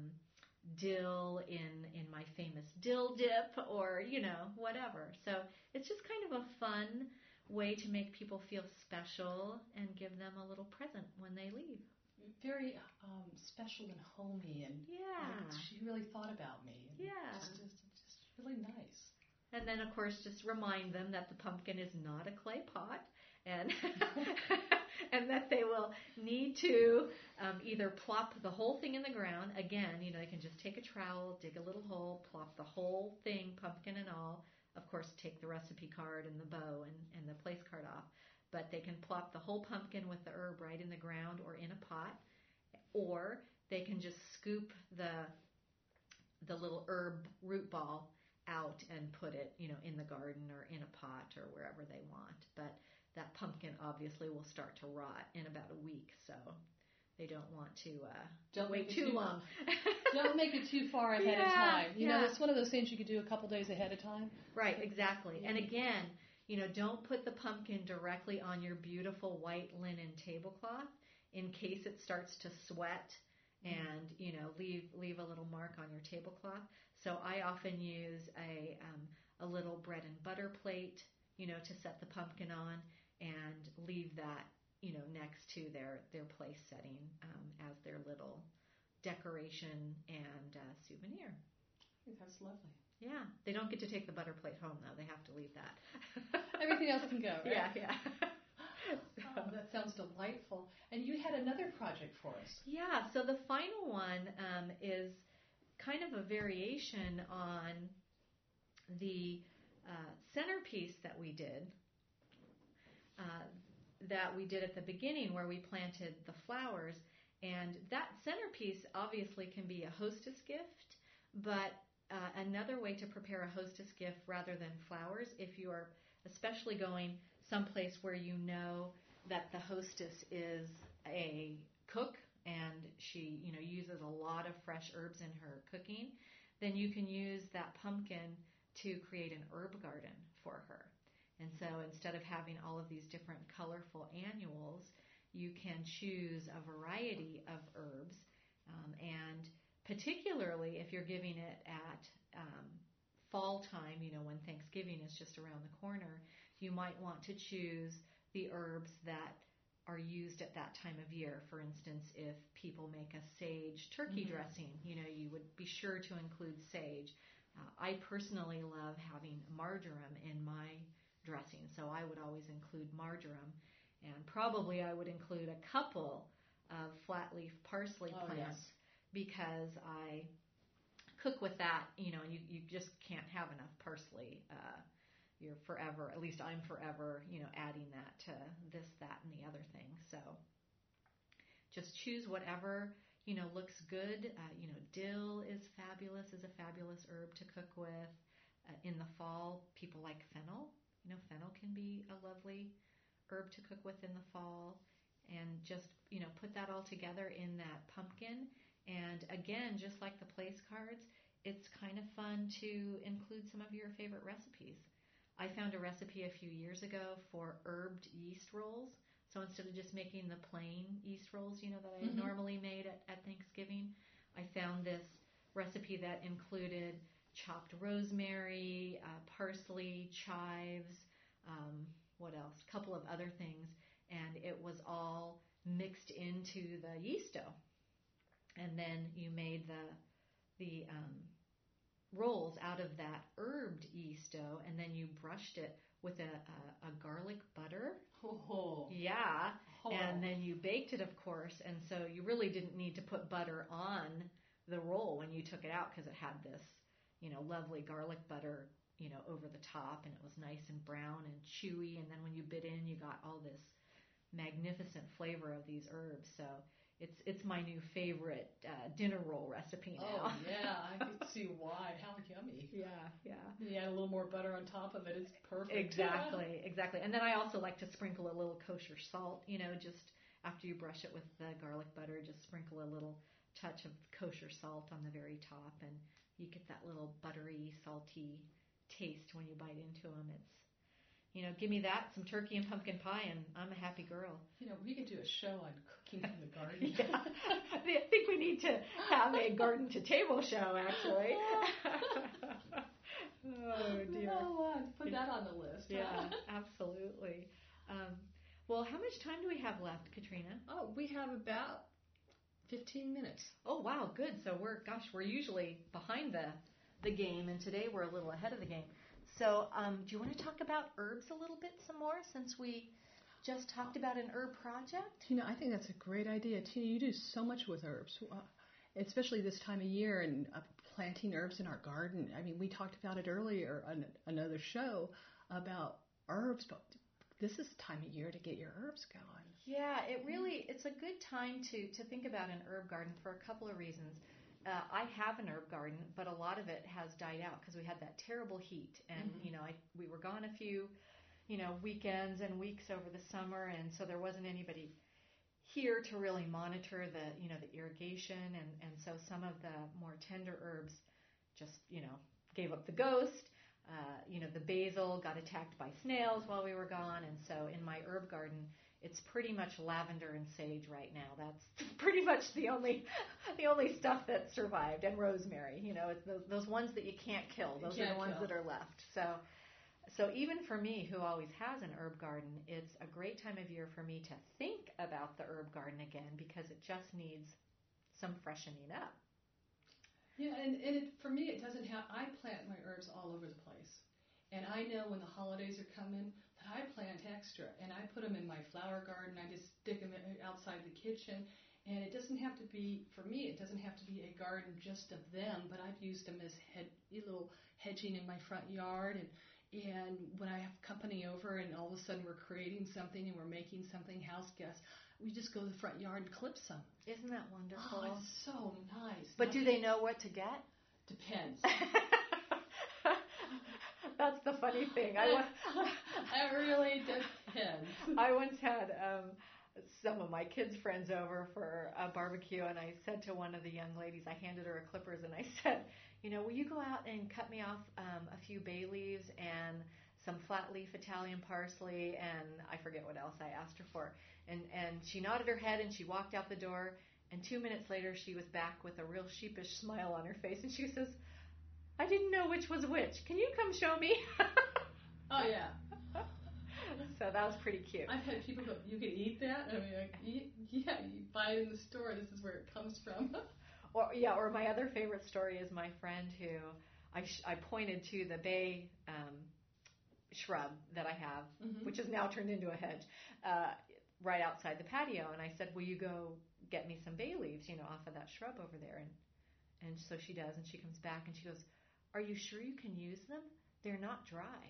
dill in, in my famous dill dip, or, you know, whatever. So it's just kind of a fun way to make people feel special and give them a little present when they leave. Very um, special and homey, and yeah, uh, she really thought about me. And yeah, just, just, just really nice. And then, of course, just remind them that the pumpkin is not a clay pot, and and that they will need to um, either plop the whole thing in the ground. Again, you know, they can just take a trowel, dig a little hole, plop the whole thing, pumpkin and all. Of course, take the recipe card and the bow and, and the place card off. But they can plop the whole pumpkin with the herb right in the ground or in a pot, or they can just scoop the the little herb root ball out and put it, you know, in the garden or in a pot or wherever they want. But that pumpkin obviously will start to rot in about a week, so they don't want to uh, don't wait too, too long. Don't make it too far ahead yeah, of time. You yeah. know, it's one of those things you could do a couple days ahead of time. Right, exactly. Yeah. And again, you know, don't put the pumpkin directly on your beautiful white linen tablecloth in case it starts to sweat and, you know, leave leave a little mark on your tablecloth. So I often use a um, a little bread and butter plate, you know, to set the pumpkin on, and leave that, you know, next to their, their place setting um, as their little decoration and uh, souvenir. I think that's lovely. Yeah, they don't get to take the butter plate home, though. They have to leave that. Everything else can go, right? Yeah, yeah. Oh, that sounds delightful. And you had another project for us. Yeah, so the final one um, is kind of a variation on the uh, centerpiece that we did, uh, that we did at the beginning where we planted the flowers. And that centerpiece obviously can be a hostess gift, but uh, another way to prepare a hostess gift rather than flowers, if you are especially going someplace where you know that the hostess is a cook and she, you know, uses a lot of fresh herbs in her cooking, then you can use that pumpkin to create an herb garden for her. And so instead of having all of these different colorful annuals, you can choose a variety of herbs. Um, and particularly if you're giving it at um, fall time, you know, when Thanksgiving is just around the corner, you might want to choose the herbs that are used at that time of year. For instance, if people make a sage turkey mm-hmm. dressing, you know, you would be sure to include sage. Uh, I personally love having marjoram in my dressing, so I would always include marjoram. And probably I would include a couple of flat leaf parsley oh, plants yes. because I cook with that, you know, and you, you just can't have enough parsley. Uh, you're forever, at least I'm forever, you know, adding that to this, that, and the other thing. So just choose whatever, you know, looks good. Uh, you know, dill is fabulous, is a fabulous herb to cook with. Uh, in the fall, people like fennel. You know, fennel can be a lovely herb to cook with in the fall, and just, you know, put that all together in that pumpkin. And again, just like the place cards, it's kind of fun to include some of your favorite recipes. I found a recipe a few years ago for herbed yeast rolls. So instead of just making the plain yeast rolls, you know, that I mm-hmm. normally made at, at Thanksgiving, I found this recipe that included chopped rosemary, uh, parsley, chives, um, what else? A couple of other things, and it was all mixed into the yeast dough. And then you made the the um, rolls out of that herbed yeast dough, and then you brushed it with a, a, a garlic butter. Oh. Yeah, oh. And then you baked it, of course, and so you really didn't need to put butter on the roll when you took it out because it had this, you know, lovely garlic butter, you know, over the top, and it was nice and brown and chewy, and then when you bit in, you got all this magnificent flavor of these herbs. So it's it's my new favorite uh, dinner roll recipe now. Oh, yeah, I can see why. How yummy. Yeah, yeah. You add a little more butter on top of it, it's perfect. Exactly, exactly. And then I also like to sprinkle a little kosher salt, you know, just after you brush it with the garlic butter, just sprinkle a little touch of kosher salt on the very top, and you get that little buttery, salty taste when you bite into them. It's, you know, give me that, some turkey and pumpkin pie, and I'm a happy girl. You know, we could do a show on cooking from the garden. Yeah. I think we need to have a garden to table show, actually. Oh, dear. No, uh, put that on the list. Yeah, absolutely. Um, well, how much time do we have left, Katrina? Oh, we have about fifteen minutes. Oh, wow, good. So we're, gosh, we're usually behind the, the game, and today we're a little ahead of the game. So um, do you want to talk about herbs a little bit some more, since we just talked about an herb project? Tina, I think that's a great idea. Tina, you do so much with herbs, uh, especially this time of year, and uh, planting herbs in our garden. I mean, we talked about it earlier on another show about herbs, but this is the time of year to get your herbs going. Yeah, it really, it's a good time to, to think about an herb garden for a couple of reasons. Uh, I have an herb garden, but a lot of it has died out because we had that terrible heat, and mm-hmm. you know, I, we were gone a few, you know, weekends and weeks over the summer, and so there wasn't anybody here to really monitor the, you know, the irrigation, and, and so some of the more tender herbs just, you know, gave up the ghost. Uh, you know, the basil got attacked by snails while we were gone, and so in my herb garden, it's pretty much lavender and sage right now. That's pretty much the only the only stuff that survived, and rosemary. You know, it's those, those ones that you can't kill. Those can't are the ones kill. that are left. So, so even for me, who always has an herb garden, it's a great time of year for me to think about the herb garden again, because it just needs some freshening up. Yeah, and, and it, for me, it doesn't have, I plant my herbs all over the place. And I know when the holidays are coming that I plant extra, and I put them in my flower garden. I just stick them outside the kitchen, and it doesn't have to be, for me, it doesn't have to be a garden just of them, but I've used them as head, a little hedging in my front yard, and And when I have company over and all of a sudden we're creating something and we're making something house guests, we just go to the front yard and clip some. Isn't that wonderful? Oh, it's so nice. But Not do they know what to get? Depends. That's the funny thing. I, it really depends. I once had um, some of my kids' friends over for a barbecue, and I said to one of the young ladies, I handed her a clippers, and I said, you know, will you go out and cut me off um, a few bay leaves and some flat leaf Italian parsley, and I forget what else I asked her for. And, and she nodded her head, and she walked out the door, and two minutes later she was back with a real sheepish smile on her face, and she says, I didn't know which was which. Can you come show me? Oh, yeah. So that was pretty cute. I've had people go, you can eat that? I mean, like, yeah, you buy it in the store. This is where it comes from. Or yeah, or my other favorite story is my friend who I, sh- I pointed to the bay um, shrub that I have, mm-hmm. which has now turned into a hedge, uh, right outside the patio. And I said, will you go get me some bay leaves, you know, off of that shrub over there? And and so she does, and she comes back and she goes, are you sure you can use them? They're not dry.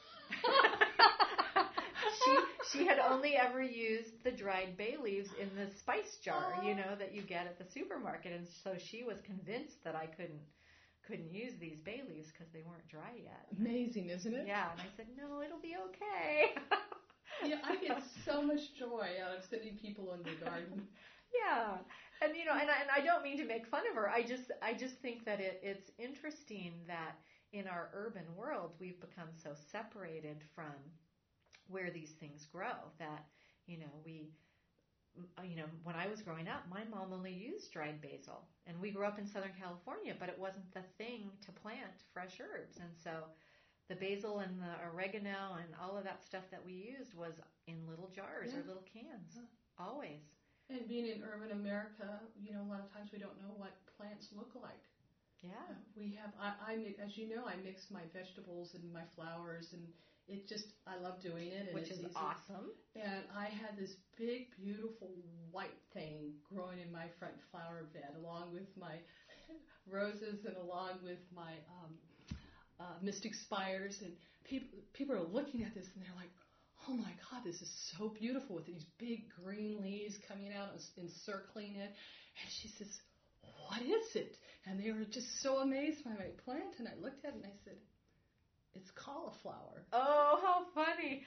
she she had only ever used the dried bay leaves in the spice jar, you know, that you get at the supermarket, and so she was convinced that I couldn't couldn't use these bay leaves because they weren't dry yet. Amazing, isn't it? Yeah, and I said, no, it'll be okay. Yeah, I get so much joy out of sending people in the garden. Yeah, and you know, and I, and I don't mean to make fun of her. I just I just think that it it's interesting that in our urban world we've become so separated from where these things grow that, you know, we, you know, when I was growing up, my mom only used dried basil, and we grew up in Southern California, but it wasn't the thing to plant fresh herbs, and so the basil and the oregano and all of that stuff that we used was in little jars yeah. or little cans, yeah. always. And being in urban America, you know, a lot of times we don't know what plants look like. Yeah. Uh, we have, I, I, as you know, I mix my vegetables and my flowers, and it just, I love doing it. And Which it's is easy. awesome. And I had this big, beautiful white thing growing in my front flower bed, along with my roses and along with my um, uh, mystic spires. And people, people are looking at this and they're like, oh my God, this is so beautiful with these big green leaves coming out and encircling it. And she says, what is it? And they were just so amazed by my plant. And I looked at it and I said, it's cauliflower. Oh, how funny.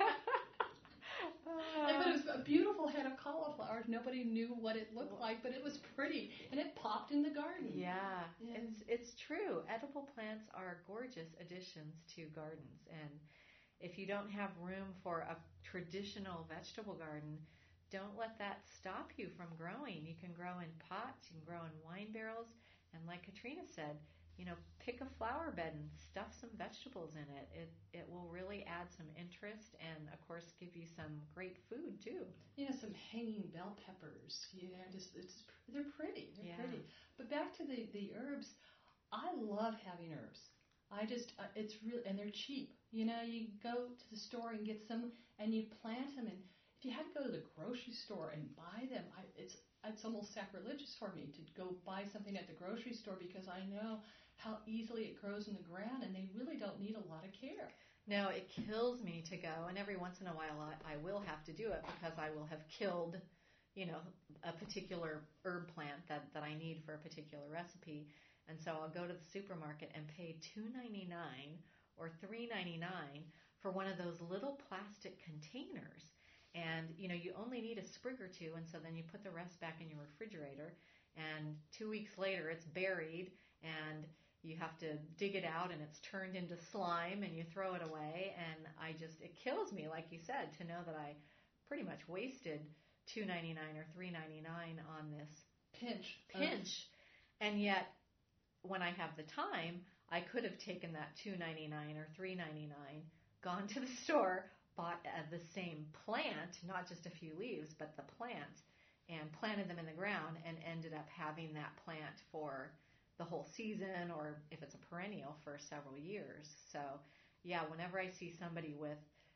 uh, but it was a beautiful head of cauliflower. Nobody knew what it looked like, but it was pretty. And it popped in the garden. Yeah, yeah. It's, it's true. Edible plants are gorgeous additions to gardens. And if you don't have room for a traditional vegetable garden, don't let that stop you from growing. You can grow in pots, you can grow in wine barrels, and like Katrina said, you know, pick a flower bed and stuff some vegetables in it. It it will really add some interest and, of course, give you some great food too. You know, some hanging bell peppers. You know, just it's they're pretty. They're yeah. pretty. But back to the the herbs, I love having herbs. I just, uh, it's real, and they're cheap. You know, you go to the store and get some, and you plant them, and if you had to go to the grocery store and buy them, I, it's it's almost sacrilegious for me to go buy something at the grocery store because I know how easily it grows in the ground, and they really don't need a lot of care. No, it kills me to go, and every once in a while I, I will have to do it because I will have killed, you know, a particular herb plant that, that I need for a particular recipe. And so I'll go to the supermarket and pay two ninety-nine or three ninety-nine for one of those little plastic containers. And, you know, you only need a sprig or two, and so then you put the rest back in your refrigerator. And two weeks later, it's buried, and you have to dig it out, and it's turned into slime, and you throw it away. And I just, it kills me, like you said, to know that I pretty much wasted two ninety-nine or three ninety-nine on this pinch. Pinch. And yet, when I have the time, I could have taken that two ninety-nine or three ninety-nine, gone to the store, bought uh, the same plant, not just a few leaves, but the plant, and planted them in the ground, and ended up having that plant for the whole season, or if it's a perennial, for several years. So, yeah, whenever I see somebody with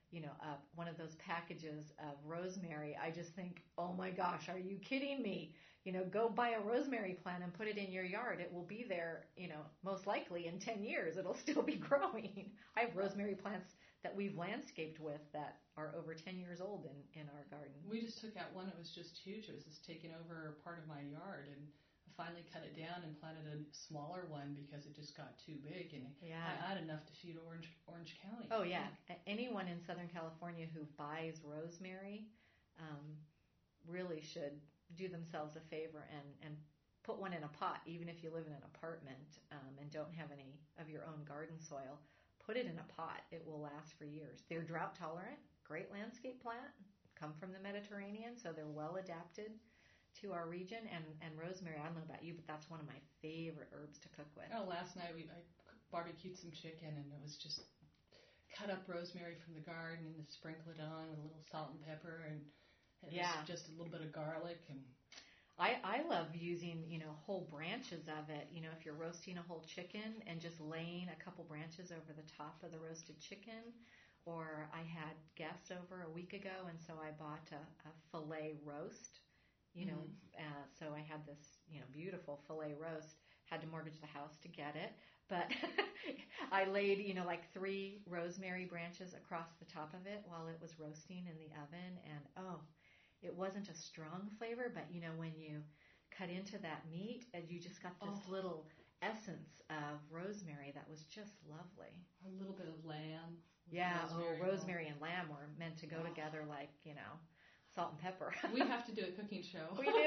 you know, uh, one of those packages of rosemary, I just think, oh my gosh, are you kidding me? You know, go buy a rosemary plant and put it in your yard. It will be there, you know, most likely in ten years. It'll still be growing. I have rosemary plants that we've landscaped with that are over ten years old in, in our garden. We just took out one that was just huge. It was just taking over part of my yard, and I finally cut it down and planted a smaller one because it just got too big, and yeah. I had enough to feed Orange Orange County. Oh yeah, anyone in Southern California who buys rosemary um, really should do themselves a favor and, and put one in a pot, even if you live in an apartment um, and don't have any of your own garden soil. Put it in a pot. It will last for years. They're drought tolerant, great landscape plant, come from the Mediterranean, so they're well adapted to our region. And, and rosemary, I don't know about you, but that's one of my favorite herbs to cook with. Oh, last night we I barbecued some chicken, and it was just cut up rosemary from the garden and sprinkle it on with a little salt and pepper, and it yeah. was just a little bit of garlic. And I, I love using, you know, whole branches of it. You know, if you're roasting a whole chicken and just laying a couple branches over the top of the roasted chicken. Or I had guests over a week ago, and so I bought a, a filet roast. You know, mm-hmm. uh, so I had this, you know, beautiful filet roast. Had to mortgage the house to get it, but I laid, you know, like three rosemary branches across the top of it while it was roasting in the oven, and oh, it wasn't a strong flavor, but you know, when you cut into that meat, and you just got this oh. little essence of rosemary that was just lovely. A little bit of lamb. Yeah, rosemary, oh, rosemary and lamb were meant to go oh. together like, you know, salt and pepper. We have to do a cooking show. We do.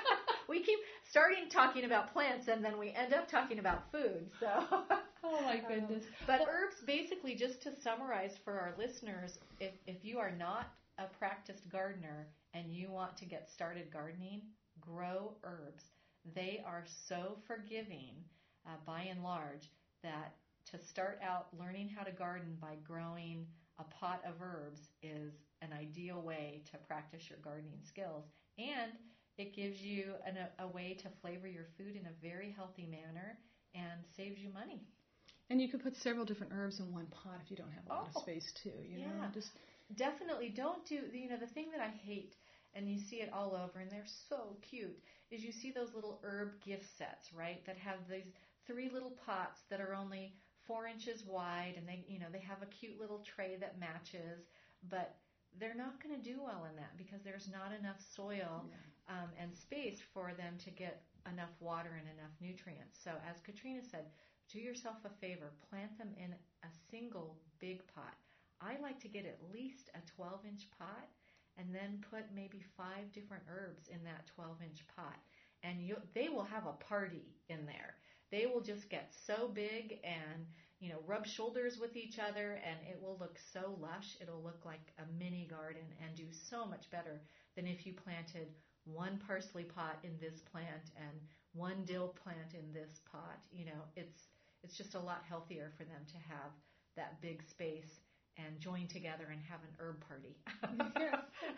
We keep starting talking about plants, and then we end up talking about food. So. Oh my goodness. Um, but herbs, basically, just to summarize for our listeners, if if you are not a practiced gardener and you want to get started gardening, grow herbs. They are so forgiving, uh, by and large, that to start out learning how to garden by growing a pot of herbs is an ideal way to practice your gardening skills. And it gives you an, a, a way to flavor your food in a very healthy manner and saves you money. And you could put several different herbs in one pot if you don't have a lot oh, of space too. You yeah, know, just definitely don't do, you know, the thing that I hate, and you see it all over, and they're so cute, is you see those little herb gift sets, right, that have these three little pots that are only four inches wide, and they, you know, they have a cute little tray that matches, but they're not going to do well in that because there's not enough soil yeah. um, and space for them to get enough water and enough nutrients. So as Katrina said, do yourself a favor, plant them in a single big pot. I like to get at least a twelve-inch pot and then put maybe five different herbs in that twelve-inch pot. And you, they will have a party in there. They will just get so big and, you know, rub shoulders with each other, and it will look so lush. It'll look like a mini garden and do so much better than if you planted one parsley pot in this plant and one dill plant in this pot. You know, it's it's just a lot healthier for them to have that big space and join together and have an herb party. Yeah.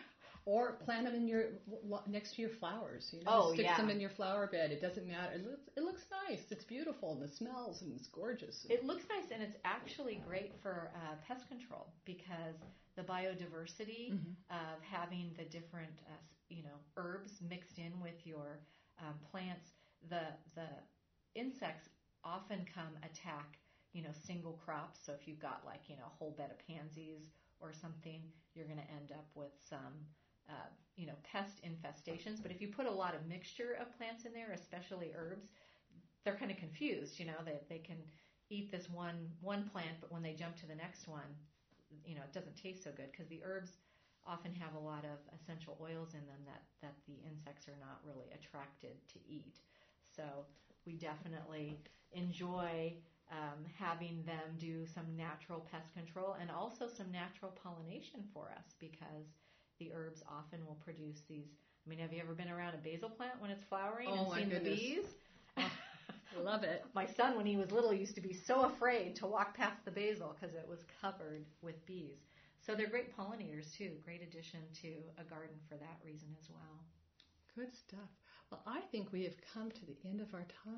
Or plant them in your next to your flowers. You know, oh, stick yeah. them in your flower bed. It doesn't matter. It looks, it looks nice. It's beautiful, and it smells, and it's gorgeous. It looks nice, and it's actually great for uh, pest control because the biodiversity mm-hmm. of having the different, uh, you know, herbs mixed in with your um, plants. The the insects often come attack, you know, single crops. So if you've got like, you know, a whole bed of pansies or something, you're going to end up with some. Uh, you know, pest infestations. But if you put a lot of mixture of plants in there, especially herbs, they're kind of confused. You know, they they can eat this one one plant, but when they jump to the next one, you know, it doesn't taste so good because the herbs often have a lot of essential oils in them that that the insects are not really attracted to eat. So we definitely enjoy um, having them do some natural pest control and also some natural pollination for us because the herbs often will produce these. I mean, have you ever been around a basil plant when it's flowering oh, and seen goodness. the bees? Oh, love it. My son, when he was little, used to be so afraid to walk past the basil because it was covered with bees. So they're great pollinators, too. Great addition to a garden for that reason as well. Good stuff. Well, I think we have come to the end of our time.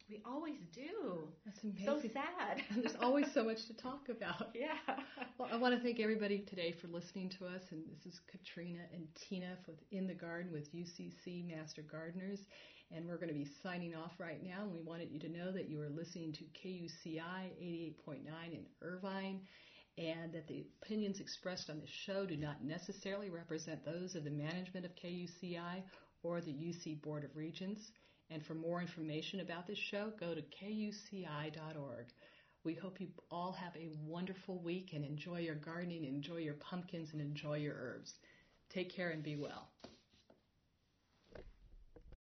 We always do. That's amazing. So sad. There's always so much to talk about. Yeah. Well, I want to thank everybody today for listening to us. And this is Katrina and Tina with In the Garden with U C C Master Gardeners. And we're going to be signing off right now. And we wanted you to know that you are listening to K U C I eighty-eight point nine in Irvine, and that the opinions expressed on this show do not necessarily represent those of the management of K U C I or the U C Board of Regents. And for more information about this show, go to K U C I dot org. We hope you all have a wonderful week and enjoy your gardening, enjoy your pumpkins, and enjoy your herbs. Take care and be well.